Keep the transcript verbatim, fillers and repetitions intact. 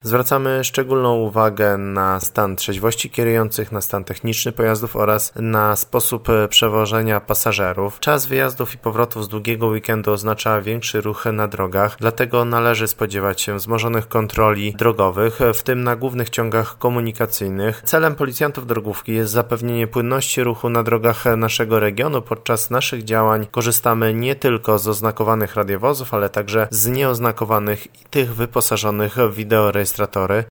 Zwracamy szczególną uwagę na stan trzeźwości kierujących, na stan techniczny pojazdów oraz na sposób przewożenia pasażerów. Czas wyjazdów i powrotów z długiego weekendu oznacza większy ruch na drogach, dlatego należy spodziewać się wzmożonych kontroli drogowych, w tym na głównych ciągach komunikacyjnych. Celem policjantów drogówki jest zapewnienie płynności ruchu na drogach naszego regionu. Podczas naszych działań korzystamy nie tylko z oznakowanych radiowozów, ale także z nieoznakowanych i tych wyposażonych w wideorejestratory.